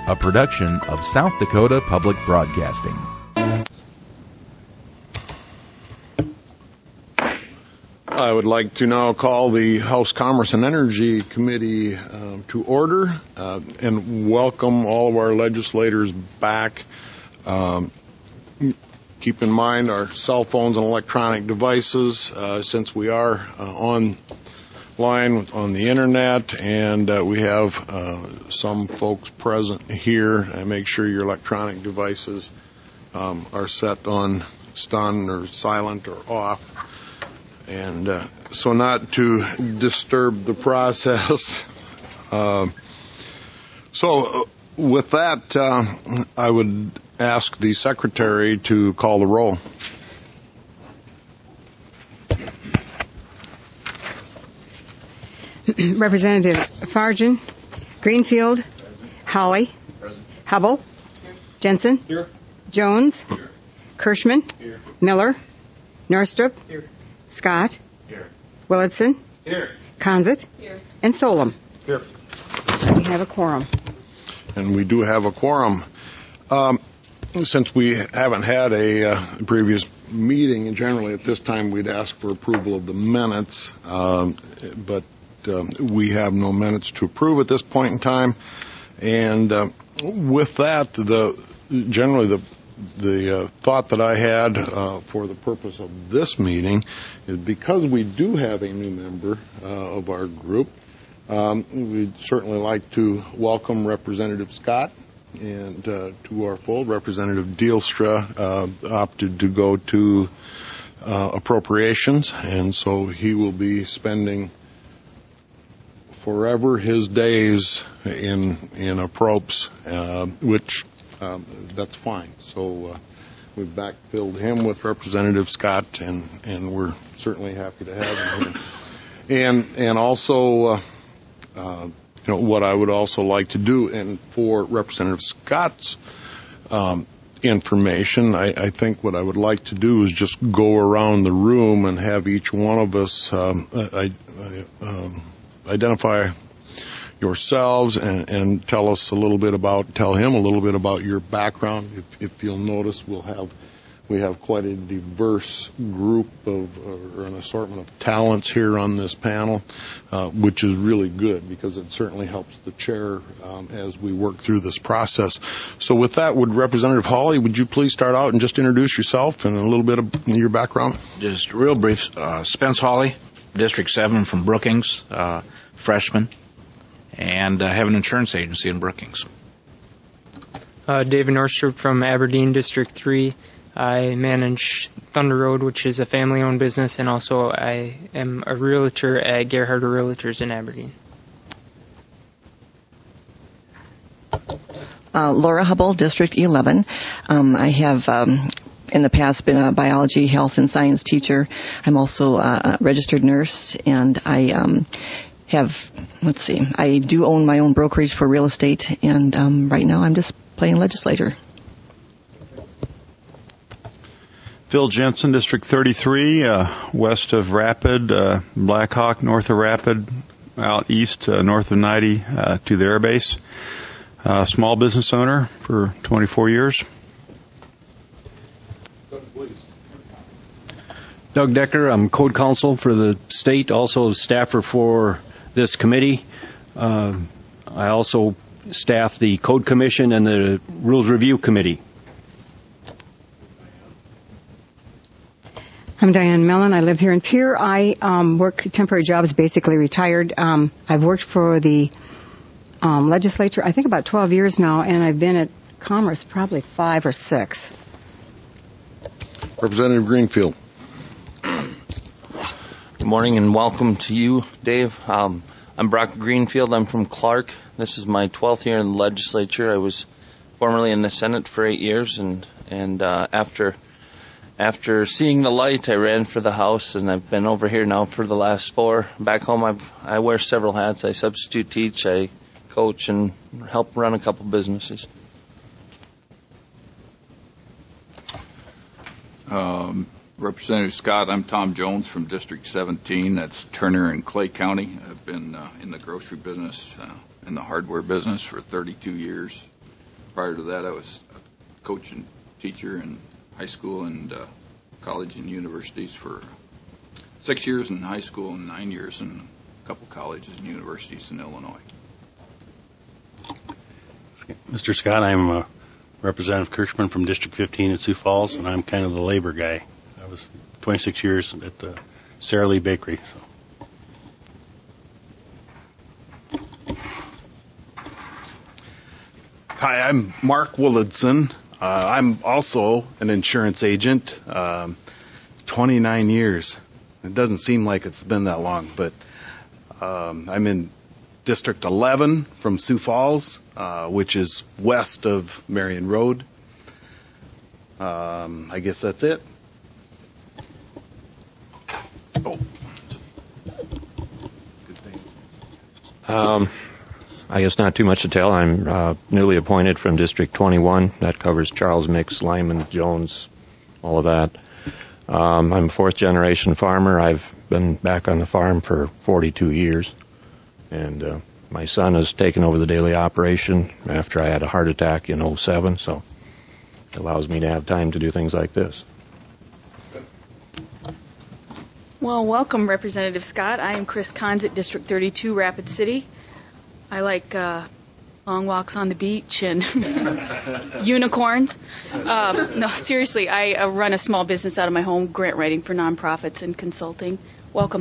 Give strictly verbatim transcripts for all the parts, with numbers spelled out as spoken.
a production of South Dakota Public Broadcasting. I would like to now call the House Commerce and Energy Committee uh, to order uh, and welcome all of our legislators back. Um, keep in mind our cell phones and electronic devices uh, since we are uh, online on the internet, and uh, we have uh, some folks present here. And make sure your electronic devices um, are set on stun or silent or off. And uh, so not to disturb the process. Uh, so uh, with that, uh, I would ask the secretary to call the roll. Representative Fargen, Greenfield, Holly, Hubble, Jensen, Here. Jones, Here. Kirschman, Here. Miller, Norstrup, Here. Scott, Here. Willitson, Here. Conzit, Here. And Solem. Here. We have a quorum. And we do have a quorum. Um, since we haven't had a uh, previous meeting, and generally at this time we'd ask for approval of the minutes, um, but um, we have no minutes to approve at this point in time. And uh, with that, the generally the The uh, thought that I had uh, for the purpose of this meeting is because we do have a new member uh, of our group, um, we'd certainly like to welcome Representative Scott and uh, to our fold. Representative Deelstra uh, opted to go to uh, appropriations, and so he will be spending forever his days in in appropes, uh, which Um, that's fine. So uh, we've backfilled him with Representative Scott, and, and we're certainly happy to have him here. And and also, uh, uh, you know, what I would also like to do, and for Representative Scott's um, information, I, I think what I would like to do is just go around the room and have each one of us um, I, I, um, identify yourselves and, and tell us a little bit about, tell him a little bit about your background. If, if you'll notice, we'll have, we have quite a diverse group of, or an assortment of talents here on this panel, uh, which is really good because it certainly helps the chair um, as we work through this process. So with that, would Representative Hawley, would you please start out and just introduce yourself and a little bit of your background? Just real brief. Uh, Spence Hawley, District seven from Brookings, uh, freshman. And I uh, have an insurance agency in Brookings. Uh, David Norstrup from Aberdeen, District three. I manage Thunder Road, which is a family-owned business, and also I am a realtor at Gerhardt Realtors in Aberdeen. Uh, Laura Hubble, District eleven. Um, I have um, in the past been a biology, health, and science teacher. I'm also a registered nurse, and I um, have, let's see, I do own my own brokerage for real estate, and um, right now I'm just playing legislator. Phil Jensen, District thirty-three, uh, west of Rapid, uh, Blackhawk, north of Rapid, out east, uh, north of ninety, uh, to the air base. Uh, small business owner for twenty-four years. Doug Decker, I'm code counsel for the state, also staffer for this committee. Uh, I also staff the Code Commission and the Rules Review Committee. I'm Diane Mellon. I live here in Pierre. I um, work temporary jobs, basically retired. Um, I've worked for the um, legislature, I think about twelve years now, and I've been at Commerce probably five or six. Representative Greenfield. Good morning and welcome to you, Dave. Um, I'm Brock Greenfield. I'm from Clark. This is my twelfth year in the legislature. I was formerly in the Senate for eight years, and and uh, after after seeing the light, I ran for the House, and I've been over here now for the last four. Back home, I've, I wear several hats. I substitute teach, I coach, and help run a couple businesses. Um, Representative Scott, I'm Tom Jones from District seventeen. That's Turner and Clay County. I've been uh, in the grocery business, uh, in the hardware business for thirty-two years. prior to that, I was a coach and teacher in high school and uh, college and universities for six years in high school and nine years in a couple colleges and universities in Illinois. Mister Scott, I'm uh, Representative Kirschman from District fifteen at Sioux Falls, and I'm kind of the labor guy. I was twenty-six years at the Sara Lee Bakery. So. Hi, I'm Mark Willardson. Uh, I'm also an insurance agent, um, twenty-nine years. It doesn't seem like it's been that long, but um, I'm in District eleven from Sioux Falls, uh, which is west of Marion Road. Um, I guess that's it. Oh. Good thing. Um, I guess not too much to tell. I'm uh, newly appointed from District twenty-one. That covers Charles Mix, Lyman, Jones, all of that. Um, I'm a fourth-generation farmer. I've been back on the farm for forty-two years. And uh, my son has taken over the daily operation after I had a heart attack in oh seven, so it allows me to have time to do things like this. Well, welcome, Representative Scott. I am Chris Kahns at District thirty-two, Rapid City. I like uh, long walks on the beach and unicorns. Um, no, seriously, I uh, run a small business out of my home, grant writing for nonprofits and consulting. Welcome.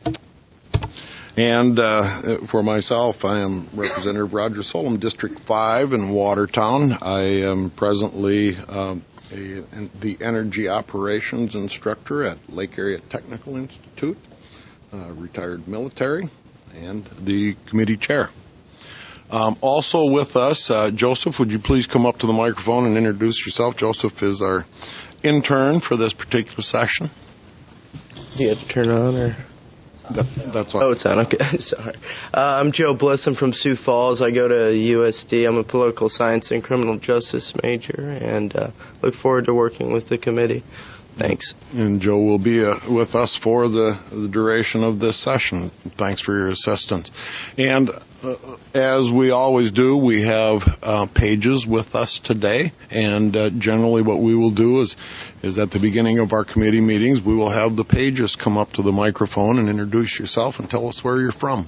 And uh, for myself, I am Representative Roger Solom, District five in Watertown. I am presently um, a, the Energy Operations Instructor at Lake Area Technical Institute, uh, retired military, and the committee chair. Um, also with us, uh, Joseph, would you please come up to the microphone and introduce yourself? Joseph is our intern for this particular session. Do you have to turn on, or? That, that's on. Oh, it's on. Okay, sorry. Uh, I'm Joe Bliss. I'm from Sioux Falls. I go to U S D. I'm a political science and criminal justice major, and uh, look forward to working with the committee. Thanks. And Joe will be uh, with us for the, the duration of this session. Thanks for your assistance. And uh, as we always do, we have uh, pages with us today. And uh, generally what we will do is, is at the beginning of our committee meetings, we will have the pages come up to the microphone and introduce yourself and tell us where you're from.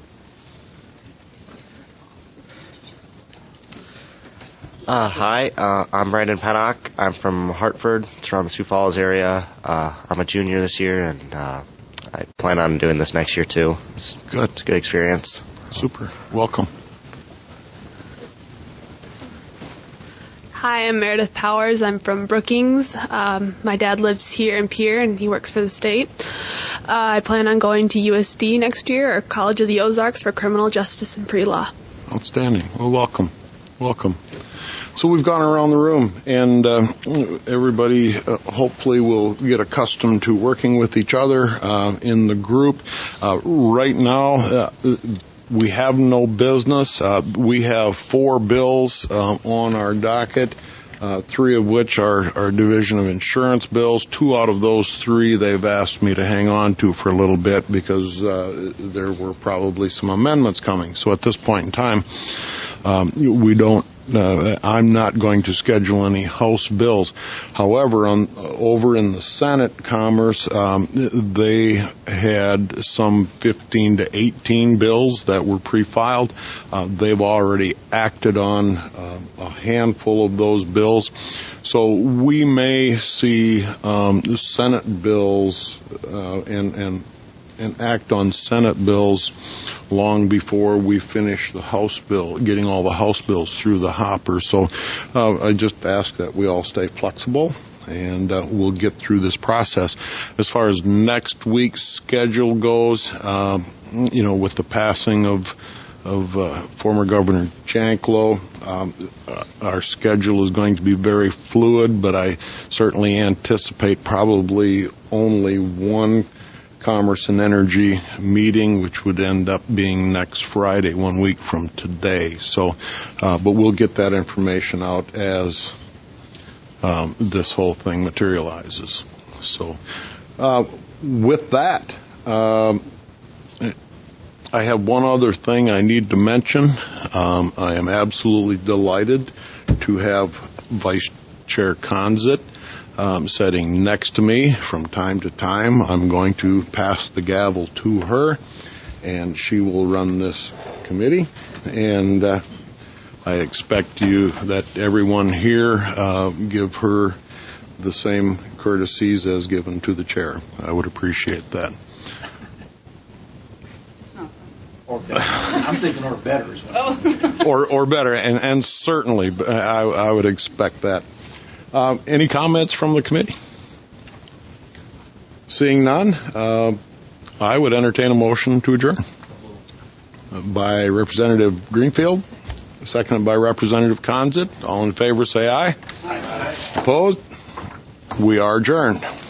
Uh, hi, uh, I'm Brandon Paddock. I'm from Hartford. It's around the Sioux Falls area. Uh, I'm a junior this year, and uh, I plan on doing this next year, too. It's good. It's a good experience. Super. Welcome. Hi, I'm Meredith Powers. I'm from Brookings. Um, my dad lives here in Pierre, and he works for the state. Uh, I plan on going to U S D next year, or College of the Ozarks, for criminal justice and pre-law. Outstanding. Well, welcome. Welcome. So we've gone around the room, and uh, everybody uh, hopefully will get accustomed to working with each other uh, in the group. Uh, right now, uh, we have no business. Uh, we have four bills uh, on our docket, uh, three of which are, are Division of Insurance bills. Two out of those three they've asked me to hang on to for a little bit because uh, there were probably some amendments coming. So at this point in time, um, we don't Uh, I'm not going to schedule any House bills. However, on, over in the Senate Commerce, um, they had some fifteen to eighteen bills that were pre-filed. Uh, they've already acted on uh, a handful of those bills. So we may see um, the Senate bills uh, and, and and act on Senate bills long before we finish the House bill, getting all the House bills through the hopper. So uh, I just ask that we all stay flexible, and uh, we'll get through this process. As far as next week's schedule goes, um, you know, with the passing of of uh, former Governor Janklow, um, uh, our schedule is going to be very fluid, but I certainly anticipate probably only one Commerce and Energy meeting, which would end up being next Friday, one week from today. So, uh, but we'll get that information out as um, this whole thing materializes. So, uh, with that, um, I have one other thing I need to mention. Um, I am absolutely delighted to have Vice Chair Conzit um, sitting next to me from time to time. I'm going to pass the gavel to her, and she will run this committee. And uh, I expect you that everyone here uh, give her the same courtesies as given to the chair. I would appreciate that. Or better. I'm thinking or better as well. Oh. or or better, and, and certainly I, I would expect that. Uh, any comments from the committee? Seeing none, uh, I would entertain a motion to adjourn. By Representative Greenfield, seconded by Representative Conzit. All in favor say aye. Aye. Opposed? We are adjourned.